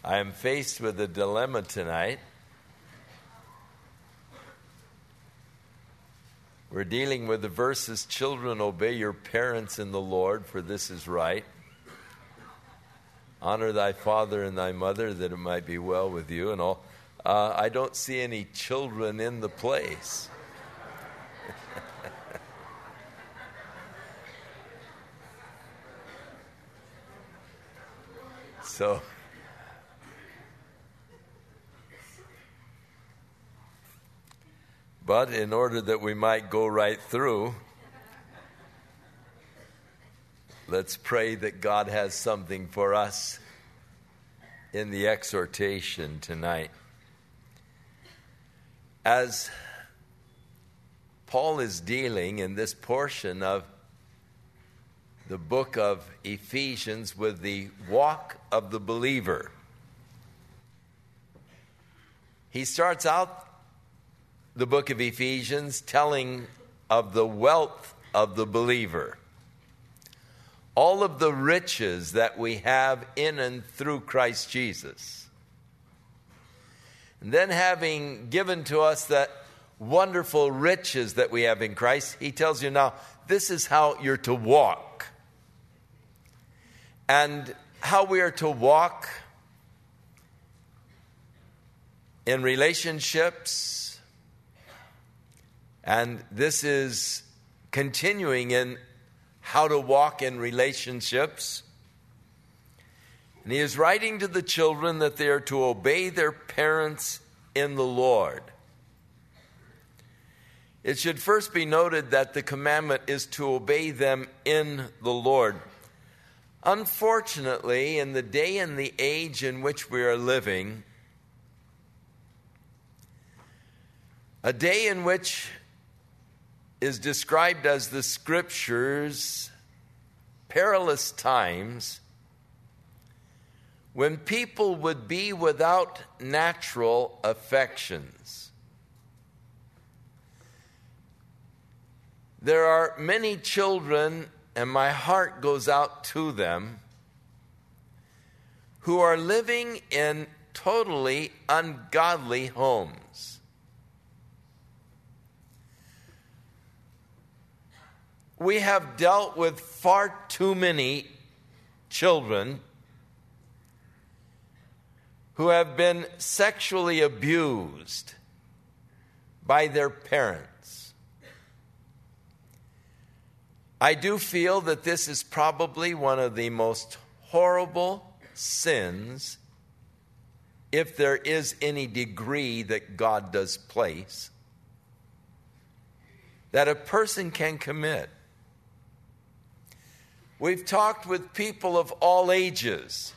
I am faced with a dilemma tonight. We're dealing with the verses, "Children, obey your parents in the Lord, for this is right. Honor thy father and thy mother, that it might be well with you," and all. I don't see any children in the place. But in order that we might go right through, let's pray that God has something for us in the exhortation tonight. As Paul is dealing in this portion of the book of Ephesians with the walk of the believer, he starts out the book of Ephesians telling of the wealth of the believer, all of the riches that we have in and through Christ Jesus. And then, having given to us that wonderful riches that we have in Christ, he tells you now, this is how you're to walk. And how we are to walk in relationships. And this is continuing in how to walk in relationships. And he is writing to the children that they are to obey their parents in the Lord. It should first be noted that the commandment is to obey them in the Lord. Unfortunately, in the day and the age in which we are living, a day in which is described as the Scriptures' perilous times, when people would be without natural affections. There are many children, and my heart goes out to them, who are living in totally ungodly homes. We have dealt with far too many children who have been sexually abused by their parents. I do feel that this is probably one of the most horrible sins, if there is any degree that God does place, that a person can commit. We've talked with people of all ages,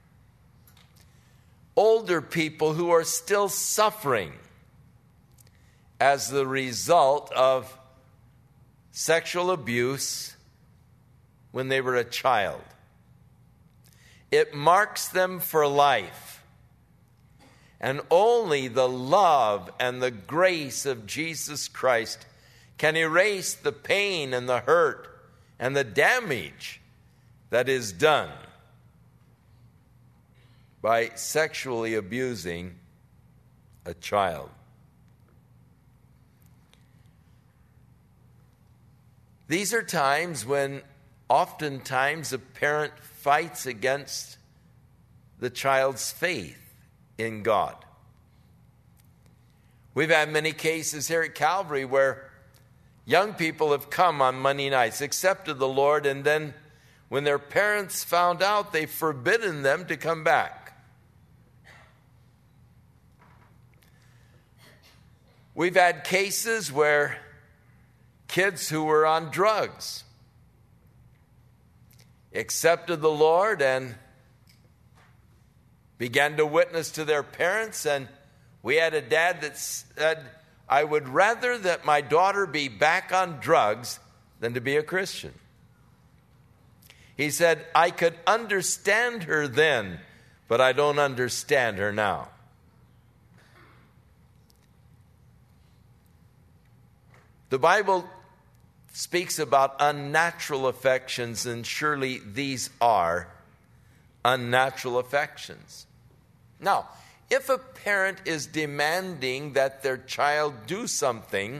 older people who are still suffering as the result of sexual abuse when they were a child. It marks them for life. And only the love and the grace of Jesus Christ can erase the pain and the hurt and the damage that is done by sexually abusing a child. These are times when oftentimes a parent fights against the child's faith in God. We've had many cases here at Calvary where young people have come on Monday nights, accepted the Lord, and then when their parents found out, they've forbidden them to come back. We've had cases where kids who were on drugs accepted the Lord and began to witness to their parents, and we had a dad that said, "I would rather that my daughter be back on drugs than to be a Christian." He said, "I could understand her then, but I don't understand her now." The Bible speaks about unnatural affections, and surely these are unnatural affections. Now, if a parent is demanding that their child do something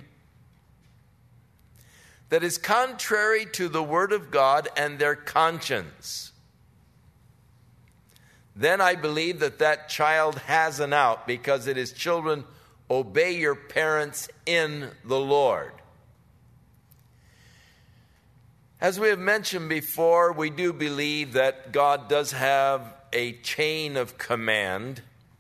that is contrary to the Word of God and their conscience, then I believe that that child has an out, because it is, children, obey your parents in the Lord. As we have mentioned before, we do believe that God does have a chain of command.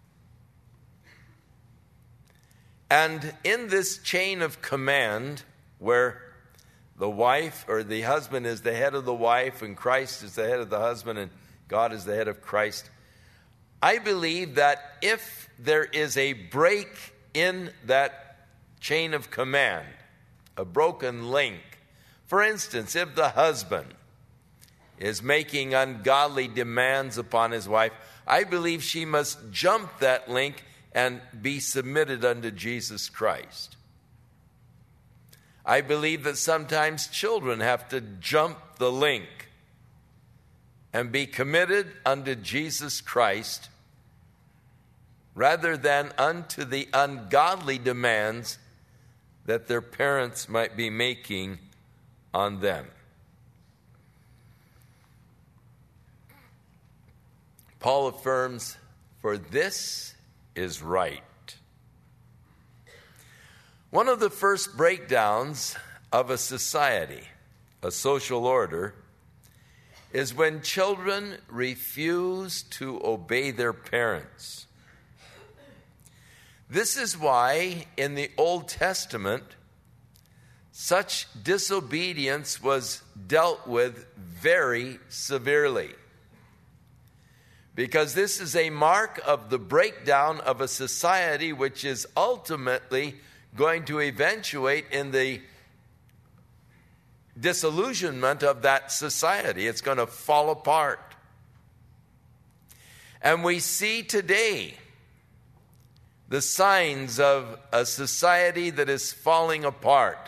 And in this chain of command, where the wife or the husband is the head of the wife, and Christ is the head of the husband, and God is the head of Christ, I believe that if there is a break in that chain of command, a broken link, for instance, if the husband is making ungodly demands upon his wife, I believe she must jump that link and be submitted unto Jesus Christ. I believe that sometimes children have to jump the link and be committed unto Jesus Christ rather than unto the ungodly demands that their parents might be making on them. Paul affirms, "For this is right." One of the first breakdowns of a society, a social order, is when children refuse to obey their parents. This is why in the Old Testament, such disobedience was dealt with very severely. Because this is a mark of the breakdown of a society which is ultimately going to eventuate in the disillusionment of that society. It's going to fall apart. And we see today the signs of a society that is falling apart.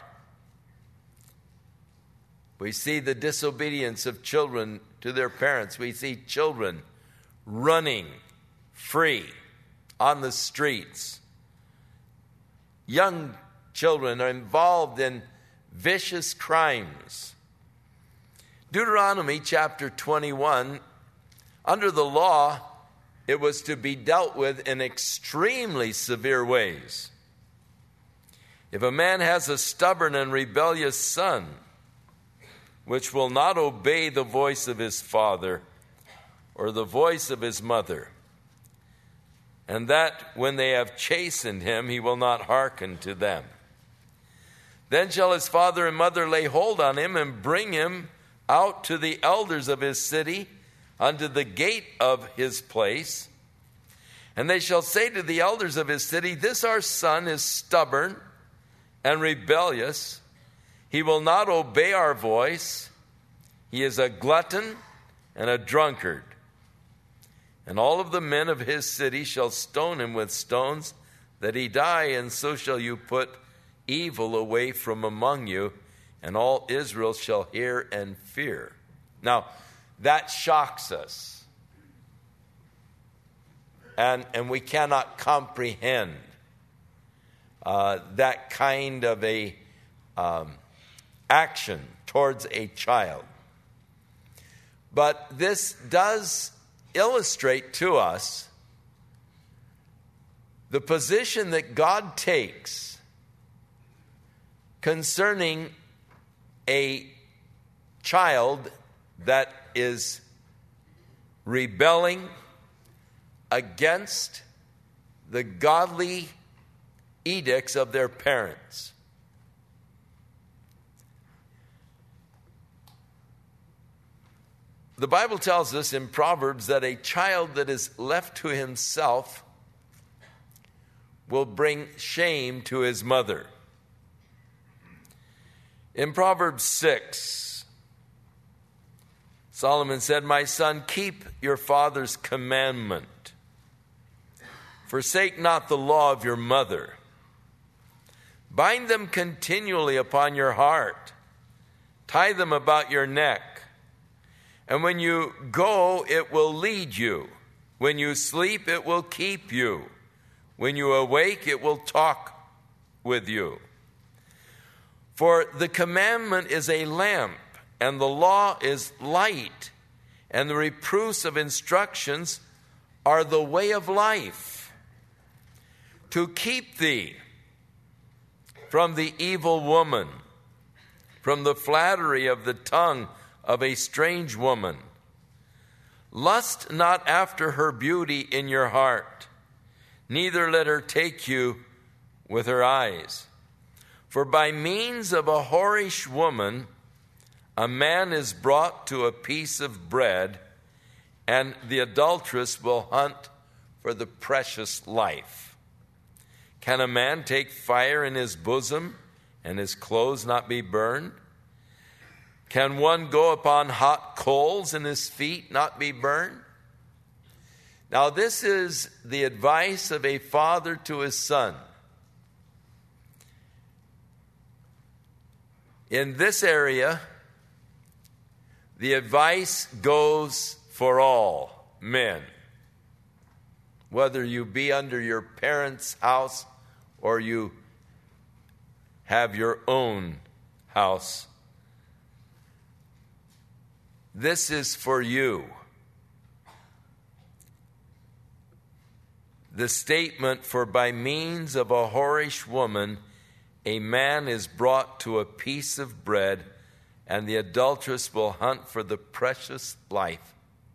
We see the disobedience of children to their parents. We see children running free on the streets. Young children are involved in vicious crimes. Deuteronomy chapter 21, under the law, it was to be dealt with in extremely severe ways. If a man has a stubborn and rebellious son, which will not obey the voice of his father or the voice of his mother, and that when they have chastened him, he will not hearken to them, then shall his father and mother lay hold on him and bring him out to the elders of his city unto the gate of his place. And they shall say to the elders of his city, This our son is stubborn and rebellious. He will not obey our voice. He is a glutton and a drunkard. And all of the men of his city shall stone him with stones, that he die, and so shall you put evil away from among you, and all Israel shall hear and fear. Now, that shocks us. And we cannot comprehend that kind of a action towards a child. But this does illustrate to us the position that God takes concerning a child that is rebelling against the godly edicts of their parents. The Bible tells us in Proverbs that a child that is left to himself will bring shame to his mother. In Proverbs 6, Solomon said, My son, keep your father's commandment. Forsake not the law of your mother. Bind them continually upon your heart. Tie them about your neck. And when you go, it will lead you. When you sleep, it will keep you. When you awake, it will talk with you. For the commandment is a lamp, and the law is light, and the reproofs of instructions are the way of life, to keep thee from the evil woman, from the flattery of the tongue of a strange woman. Lust not after her beauty in your heart, neither let her take you with her eyes. For by means of a whorish woman, a man is brought to a piece of bread, and the adulteress will hunt for the precious life. Can a man take fire in his bosom, and his clothes not be burned? Can one go upon hot coals, and his feet not be burned? Now this is the advice of a father to his son. In this area, the advice goes for all men, whether you be under your parents' house or you have your own house. This is for you. The statement, for by means of a whorish woman, a man is brought to a piece of bread, and the adulteress will hunt for the precious life.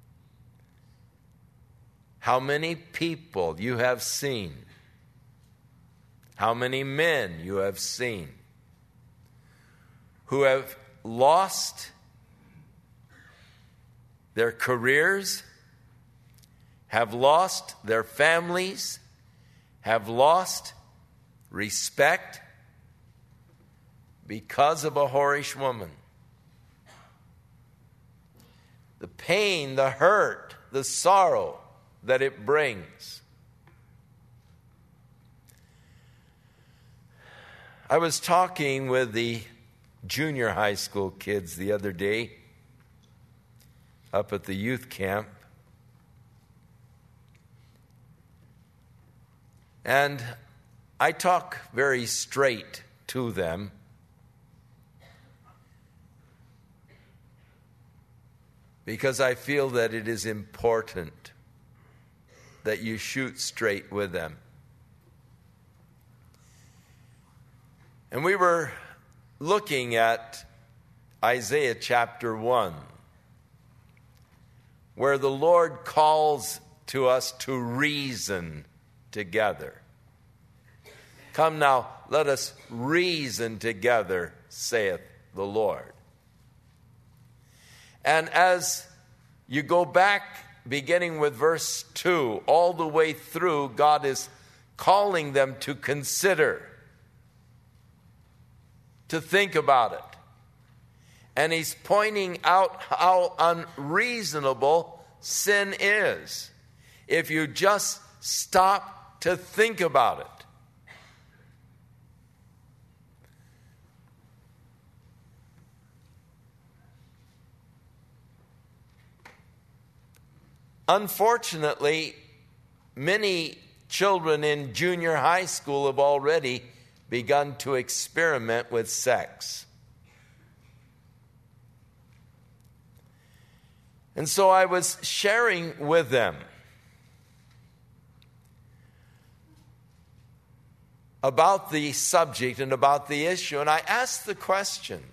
How many people you have seen, how many men you have seen who have lost their careers, have lost their families, have lost respect because of a whorish woman. The pain, the hurt, the sorrow that it brings. I was talking with the junior high school kids the other day up at the youth camp. And I talk very straight to them. Because I feel that it is important that you shoot straight with them. And we were looking at Isaiah chapter 1, where the Lord calls to us to reason together. Come now, let us reason together, saith the Lord. And as you go back, beginning with verse 2, all the way through, God is calling them to consider, to think about it. And He's pointing out how unreasonable sin is if you just stop to think about it. Unfortunately, many children in junior high school have already begun to experiment with sex. And so I was sharing with them about the subject and about the issue, and I asked the question,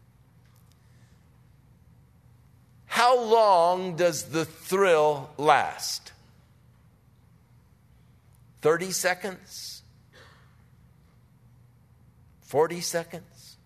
how long does the thrill last? 30 seconds? 40 seconds?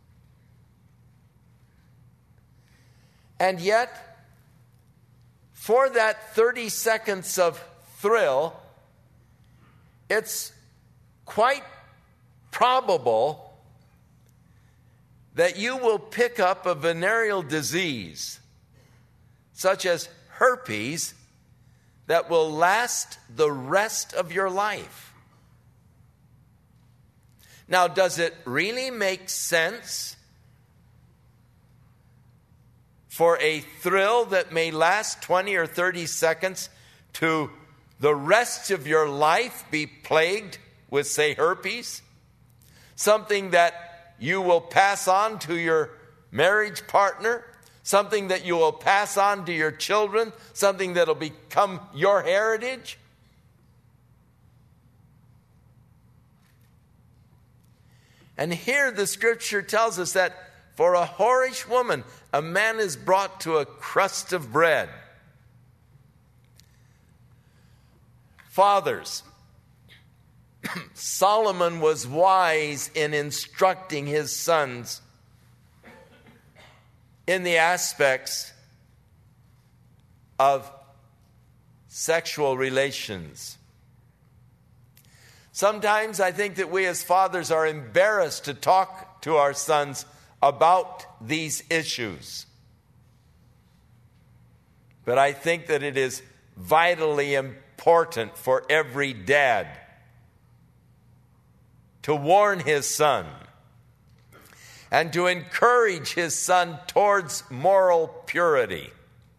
And yet, for that 30 seconds of thrill, it's quite probable that you will pick up a venereal disease such as herpes that will last the rest of your life. Now, does it really make sense for a thrill that may last 20 or 30 seconds to the rest of your life be plagued with, say, herpes? Something that you will pass on to your marriage partner? Something that you will pass on to your children? Something that will become your heritage? And here the scripture tells us that for a whorish woman, a man is brought to a crust of bread. Fathers, Solomon was wise in instructing his sons in the aspects of sexual relations. Sometimes I think that we as fathers are embarrassed to talk to our sons about these issues. But I think that it is vitally important for every dad to warn his son and to encourage his son towards moral purity.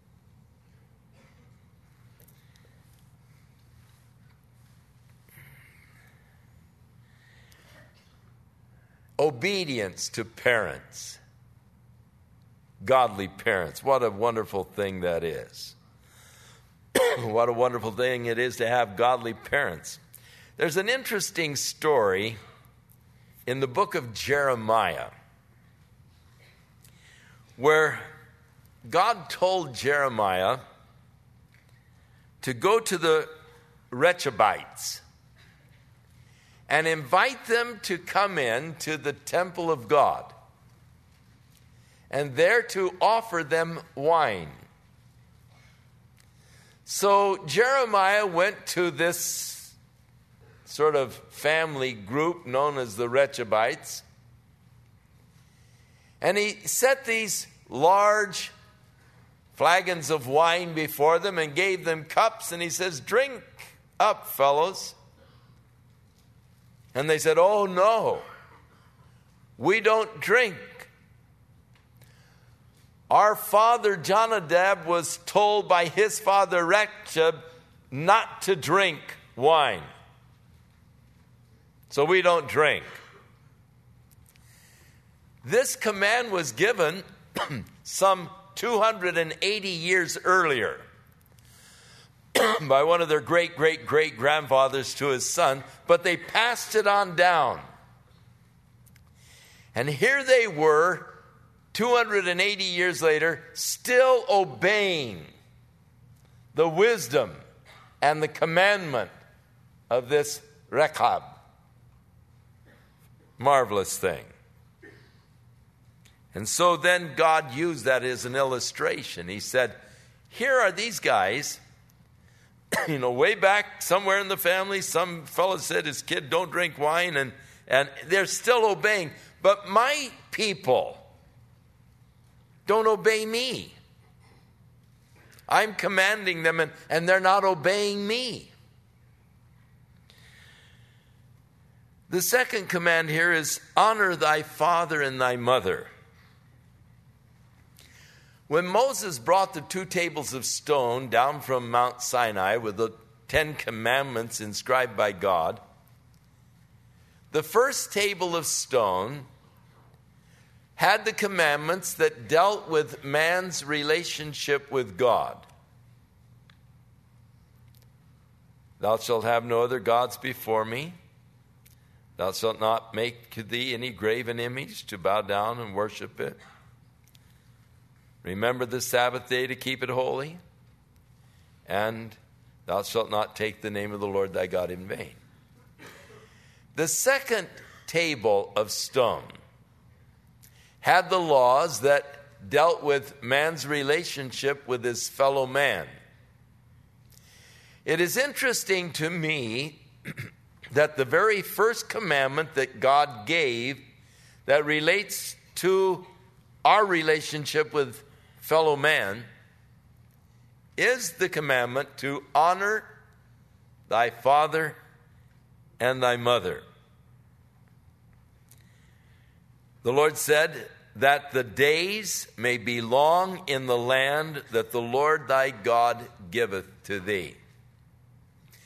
Obedience to parents, godly parents. What a wonderful thing that is. What a wonderful thing it is to have godly parents. There's an interesting story in the book of Jeremiah where God told Jeremiah to go to the Rechabites and invite them to come in to the temple of God and there to offer them wine. So Jeremiah went to this sort of family group known as the Rechabites, and he set these large flagons of wine before them and gave them cups, and he says, "Drink up, fellows." And they said, "Oh no, we don't drink. Our father Jonadab was told by his father Rechab not to drink wine. So we don't drink." This command was given some 280 years earlier by one of their great-great-great-grandfathers to his son, but they passed it on down. And here they were, 280 years later, still obeying the wisdom and the commandment of this Rechab. Marvelous thing. And so then God used that as an illustration. He said, here are these guys, way back somewhere in the family, some fellow said his kid don't drink wine, and they're still obeying. But my people don't obey me. I'm commanding them, and they're not obeying me. The second command here is honor thy father and thy mother. When Moses brought the 2 tables of stone down from Mount Sinai with the 10 commandments inscribed by God, the first table of stone had the commandments that dealt with man's relationship with God. Thou shalt have no other gods before me. Thou shalt not make thee any graven image to bow down and worship it. Remember the Sabbath day to keep it holy. And thou shalt not take the name of the Lord thy God in vain. The second table of stone had the laws that dealt with man's relationship with his fellow man. It is interesting to me that the very first commandment that God gave that relates to our relationship with fellow man is the commandment to honor thy father and thy mother. The Lord said that the days may be long in the land that the Lord thy God giveth to thee.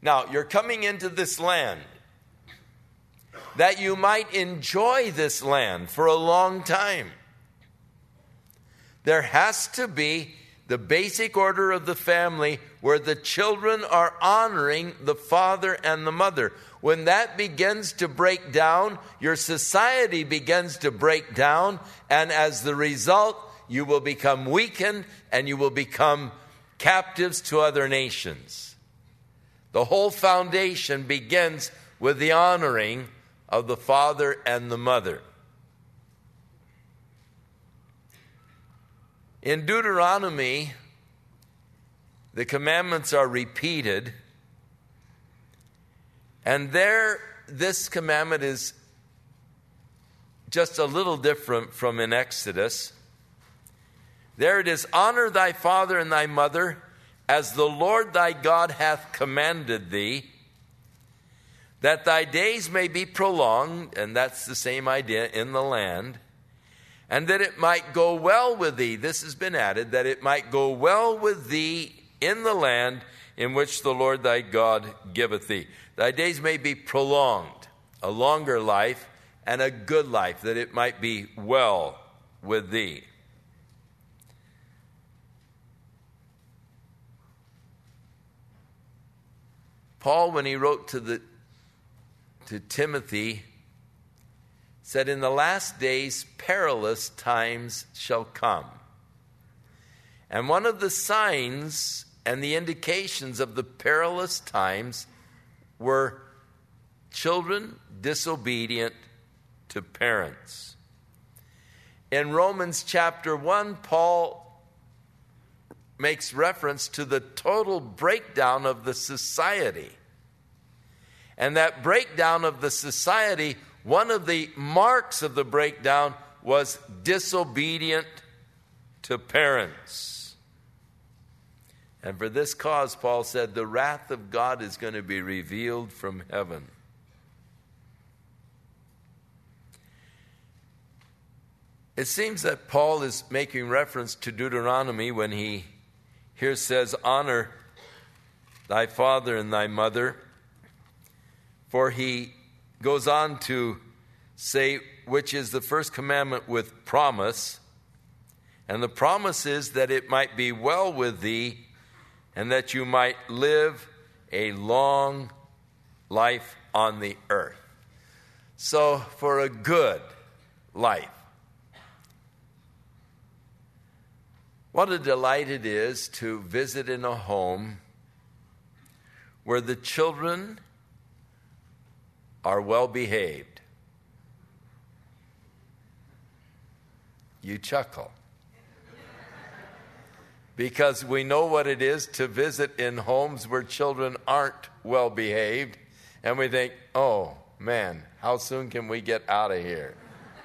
Now, you're coming into this land that you might enjoy this land for a long time. There has to be the basic order of the family where the children are honoring the father and the mother. When that begins to break down, your society begins to break down, and as the result, you will become weakened and you will become captives to other nations. The whole foundation begins with the honoring of the father and the mother. In Deuteronomy, the commandments are repeated, and there this commandment is just a little different from in Exodus. There it is, honor thy father and thy mother, as the Lord thy God hath commanded thee, that thy days may be prolonged, and that's the same idea, in the land, and that it might go well with thee. This has been added, that it might go well with thee in the land in which the Lord thy God giveth thee. Thy days may be prolonged, a longer life and a good life, that it might be well with thee. Paul, when he wrote to Timothy, said, in the last days perilous times shall come. And one of the signs and the indications of the perilous times were children disobedient to parents. In Romans chapter 1, Paul makes reference to the total breakdown of the society. And that breakdown of the society, one of the marks of the breakdown was disobedient to parents. And for this cause, Paul said, the wrath of God is going to be revealed from heaven. It seems that Paul is making reference to Deuteronomy when he here says, honor thy father and thy mother. For he goes on to say, which is the first commandment with promise. And the promise is that it might be well with thee, and that you might live a long life on the earth. So, for a good life. What a delight it is to visit in a home where the children are well behaved. You chuckle. Because we know what it is to visit in homes where children aren't well behaved, and we think, oh man, how soon can we get out of here?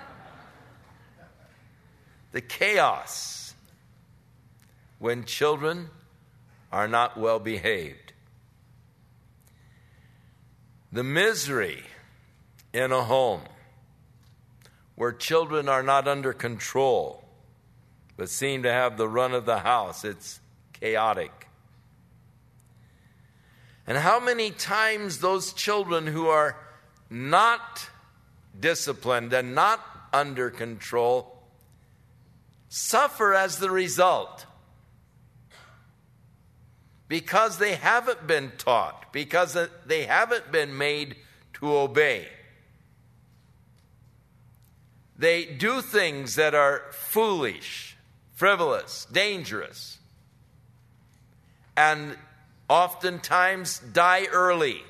The chaos when children are not well behaved. The misery in a home where children are not under control, but seem to have the run of the house. It's chaotic. And how many times those children who are not disciplined and not under control suffer as the result. Because they haven't been taught, because they haven't been made to obey. They do things that are foolish, frivolous, dangerous, and oftentimes die early.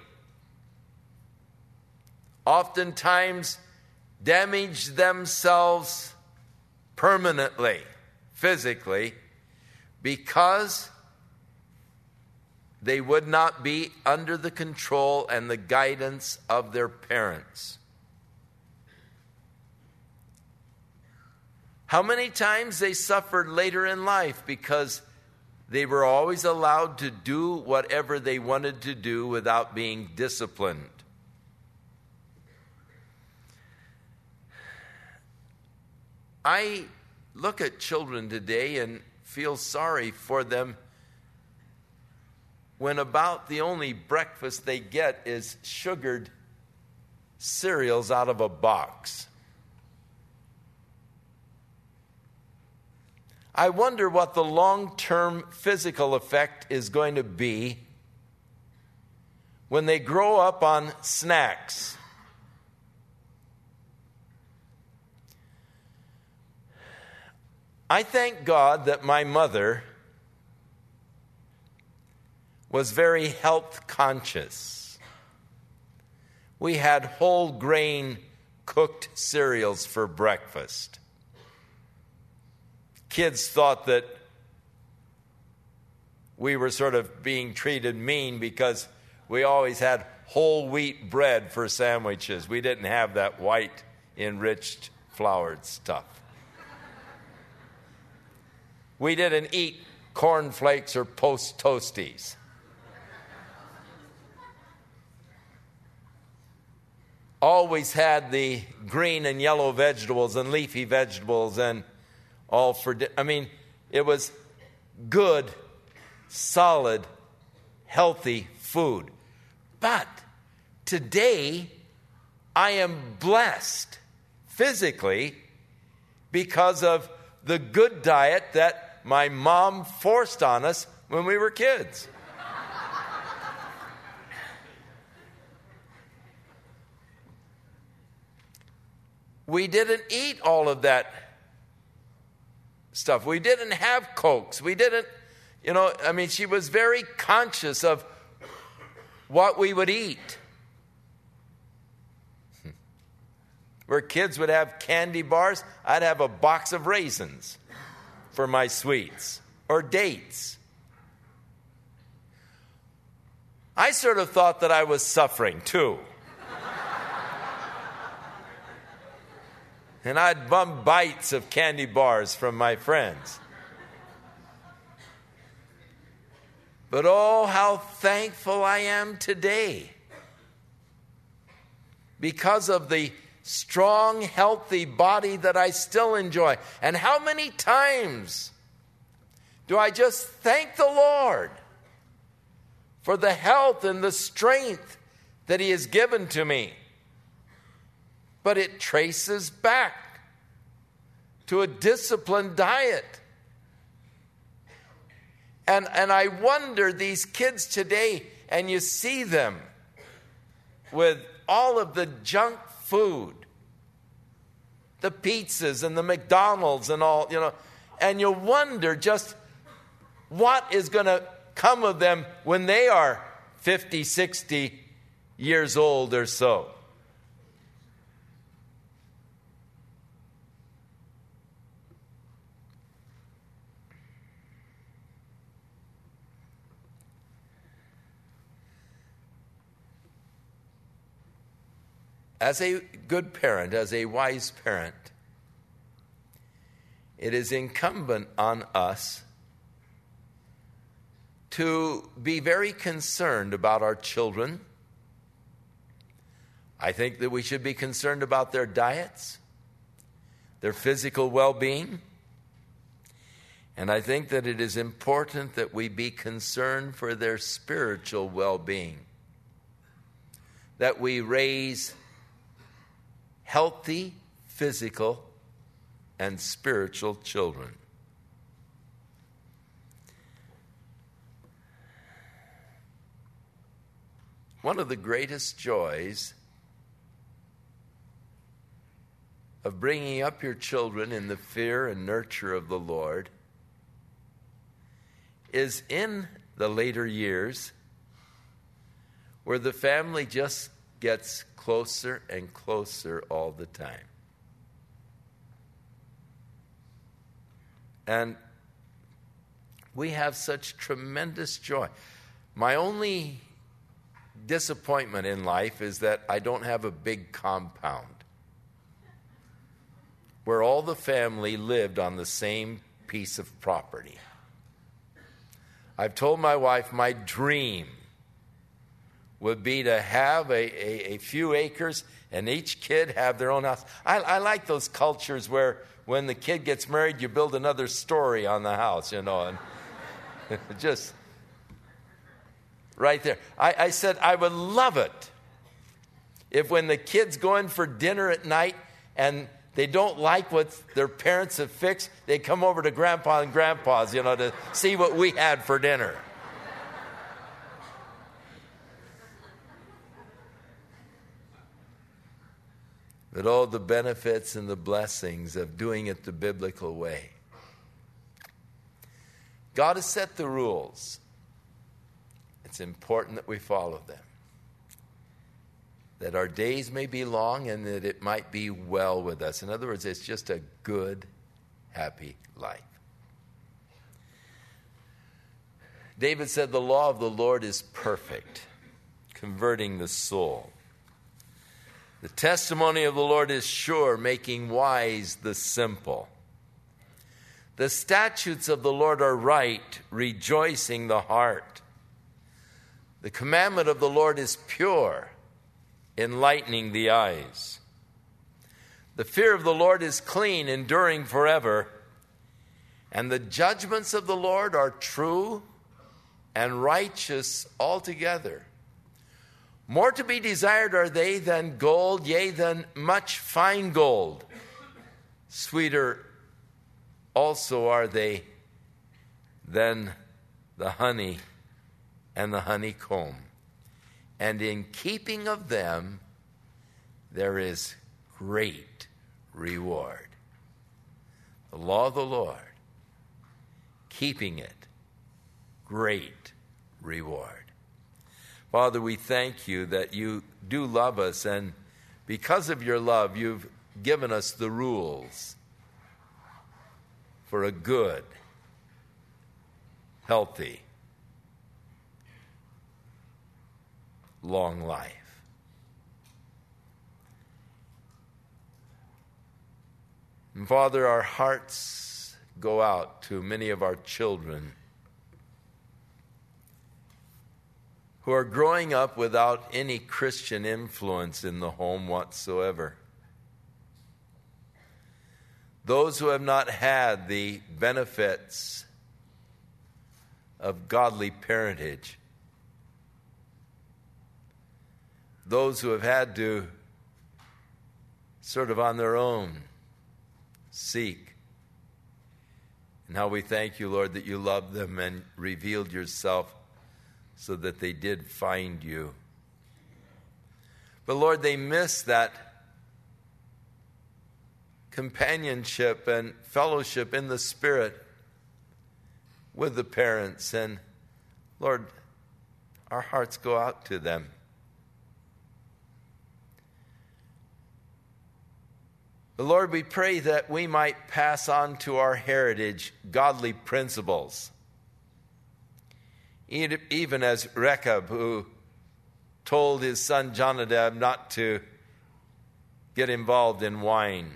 Oftentimes damage themselves permanently, physically, because they would not be under the control and the guidance of their parents. How many times they suffered later in life because they were always allowed to do whatever they wanted to do without being disciplined. I look at children today and feel sorry for them when about the only breakfast they get is sugared cereals out of a box. I wonder what the long-term physical effect is going to be when they grow up on snacks. I thank God that my mother was very health conscious. We had whole grain cooked cereals for breakfast. Kids thought that we were sort of being treated mean because we always had whole wheat bread for sandwiches. We didn't have that white enriched floured stuff. We didn't eat cornflakes or Post Toasties. Always had the green and yellow vegetables and leafy vegetables and all for, it was good, solid, healthy food. But today, I am blessed physically because of the good diet that my mom forced on us when we were kids. We didn't eat all of that stuff. We didn't have Cokes. We didn't, she was very conscious of what we would eat. Where kids would have candy bars, I'd have a box of raisins for my sweets, or dates. I sort of thought that I was suffering too. And I'd bum bites of candy bars from my friends. But oh, how thankful I am today because of the strong, healthy body that I still enjoy. And how many times do I just thank the Lord for the health and the strength that He has given to me? But it traces back to a disciplined diet. And I wonder, these kids today, and you see them with all of the junk food, the pizzas and the McDonald's and all, and you wonder just what is going to come of them when they are 50, 60 years old or so. As a good parent, as a wise parent, it is incumbent on us to be very concerned about our children. I think that we should be concerned about their diets, their physical well-being, and I think that it is important that we be concerned for their spiritual well-being, that we raise healthy, physical, and spiritual children. One of the greatest joys of bringing up your children in the fear and nurture of the Lord is in the later years where the family just gets closer and closer all the time. And we have such tremendous joy. My only disappointment in life is that I don't have a big compound where all the family lived on the same piece of property. I've told my wife my dream would be to have a few acres and each kid have their own house. I like those cultures where when the kid gets married, you build another story on the house, and just... right there. I said I would love it if when the kids go in for dinner at night and they don't like what their parents have fixed, they come over to Grandpa and Grandpa's, to see what we had for dinner. But all the benefits and the blessings of doing it the biblical way. God has set the rules. It's important that we follow them. That our days may be long and that it might be well with us. In other words, it's just a good, happy life. David said, the law of the Lord is perfect, converting the soul. The testimony of the Lord is sure, making wise the simple. The statutes of the Lord are right, rejoicing the heart. The commandment of the Lord is pure, enlightening the eyes. The fear of the Lord is clean, enduring forever. And the judgments of the Lord are true and righteous altogether. More to be desired are they than gold, yea, than much fine gold. Sweeter also are they than the honey and the honeycomb. And in keeping of them, there is great reward. The law of the Lord, keeping it, great reward. Father, we thank you that you do love us, and because of your love, you've given us the rules for a good, healthy, long life. And Father, our hearts go out to many of our children who are growing up without any Christian influence in the home whatsoever. Those who have not had the benefits of godly parentage. Those who have had to sort of on their own seek. And how we thank you, Lord, that you loved them and revealed yourself so that they did find you. But Lord, they miss that companionship and fellowship in the Spirit with the parents. And Lord, our hearts go out to them. But Lord, we pray that we might pass on to our heritage godly principles. Even as Rechab, who told his son Jonadab not to get involved in wine.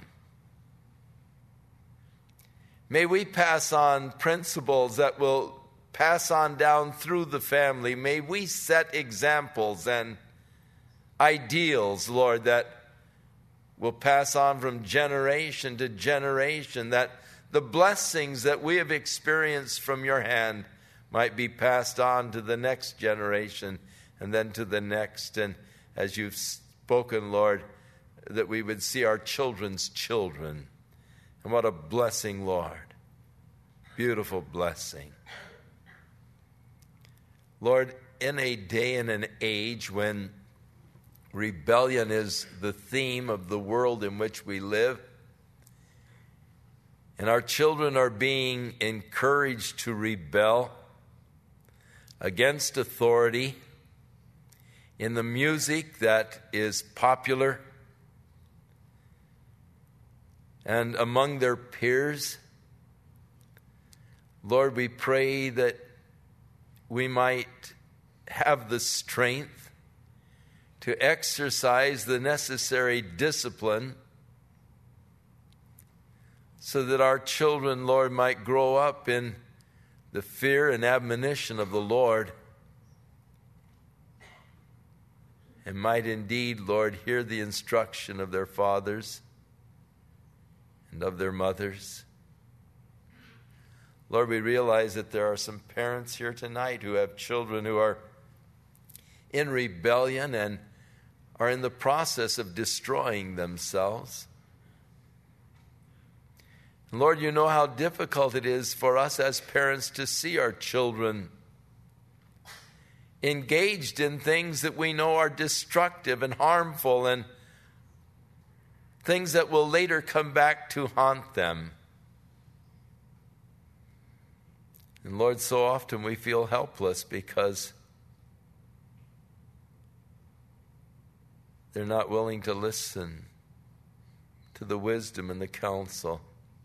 May we pass on principles that will pass on down through the family. May we set examples and ideals, Lord, that will pass on from generation to generation, that the blessings that we have experienced from your hand might be passed on to the next generation and then to the next. And as you've spoken, Lord, that we would see our children's children. And what a blessing, Lord. Beautiful blessing. Lord, in a day and an age when rebellion is the theme of the world in which we live, and our children are being encouraged to rebel against authority in the music that is popular and among their peers. Lord, we pray that we might have the strength to exercise the necessary discipline so that our children, Lord, might grow up in the fear and admonition of the Lord, and might indeed, Lord, hear the instruction of their fathers and of their mothers. Lord, we realize that there are some parents here tonight who have children who are in rebellion and are in the process of destroying themselves. Lord, you know how difficult it is for us as parents to see our children engaged in things that we know are destructive and harmful and things that will later come back to haunt them. And Lord, so often we feel helpless because they're not willing to listen to the wisdom and the counsel.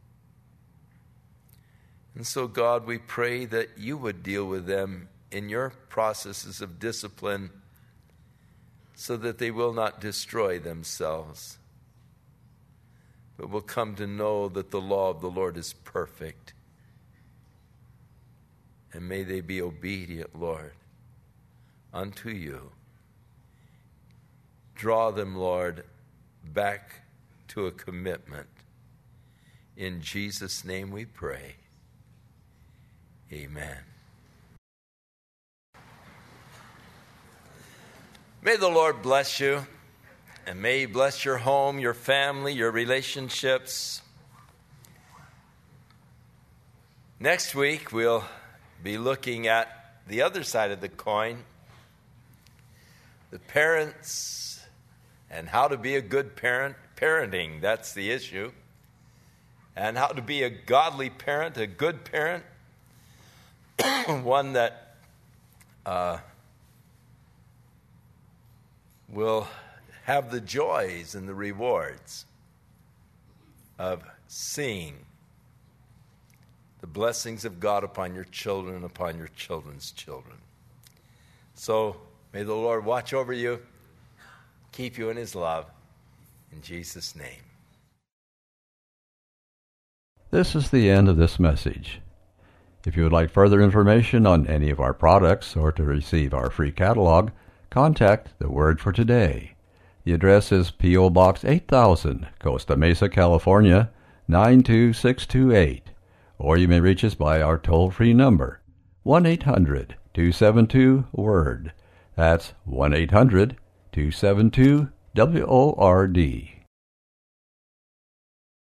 And so, God, we pray that you would deal with them in your processes of discipline so that they will not destroy themselves, but will come to know that the law of the Lord is perfect. And may they be obedient, Lord, unto you. Draw them, Lord, back to a commitment. In Jesus' name we pray. Amen. May the Lord bless you, and may He bless your home, your family, your relationships. Next week, we'll be looking at the other side of the coin, the parents and how to be a good parent. Parenting, that's the issue. And how to be a godly parent, a good parent, one that will have the joys and the rewards of seeing the blessings of God upon your children and upon your children's children. So may the Lord watch over you, keep you in His love, in Jesus' name. This is the end of this message. If you would like further information on any of our products or to receive our free catalog, contact The Word for Today. The address is P.O. Box 8000, Costa Mesa, California, 92628. Or you may reach us by our toll-free number, 1-800-272-WORD. That's 1-800-272-WORD.